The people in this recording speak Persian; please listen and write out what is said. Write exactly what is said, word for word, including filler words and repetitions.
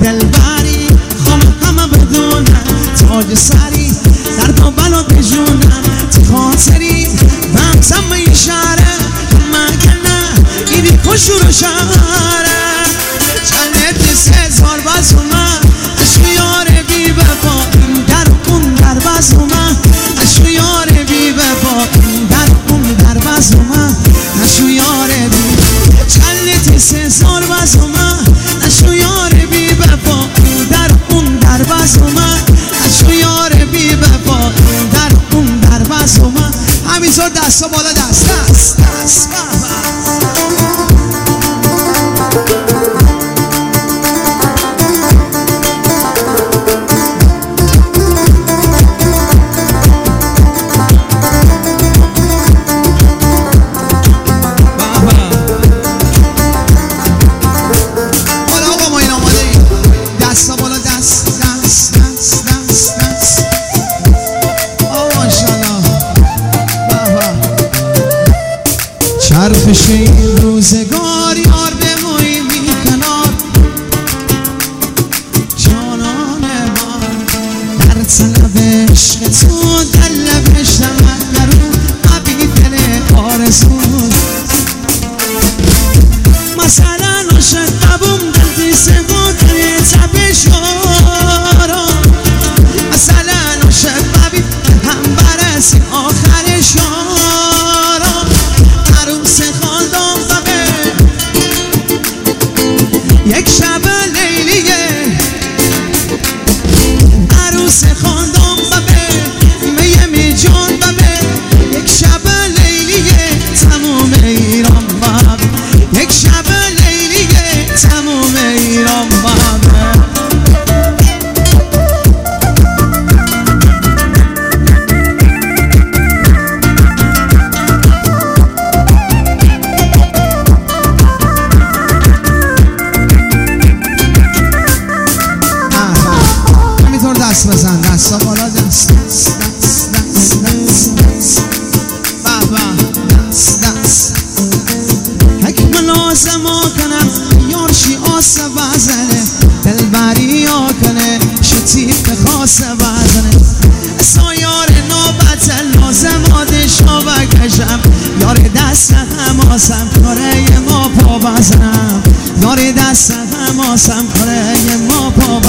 دلبری خواهم همه بدونم تاج سری درد و بلا بجونم تی خاطری بمزم این شهره مگه نه اینی کشور شهره چندت سزار باز اومد اشو یار بی وفا این در اون در باز اومد اشو یار بی وفا این در اون در باز اومد اشو یار بی چندت سزار باز اومد اشو یار بی وفا این در اون در باز اومد اشو یار بی وفا این در اون در باز اومد همینطور دستا بالا دست دست دست چرخش این روزگار یار بموی می کنار جانان من در طلب عشق تو در لبش تمکرون ابی دل آرزو مثلا عاشق قبوم دلتی سموتری تبش یارا مثلا عاشق قبی هم برسی آخر شارا عروس خاندان ببه یک شب لیلیه عروس خاندان ببه میه می جان ببه یک شب لیلیه تموم ایران ببه یک شب لیلیه تموم ایران ببه دست بزن دستا بالا دست دست دست دست دست دست بابا دست دست حکم لازم ها کنم یارشی آسه بزنه دلبری ها کنه شتیف خاصه بزنه سایار نوبت لازم آدش ها بکشم یار دست هماسم کاره ما پا بزنم یار دست هماسم کاره ما پا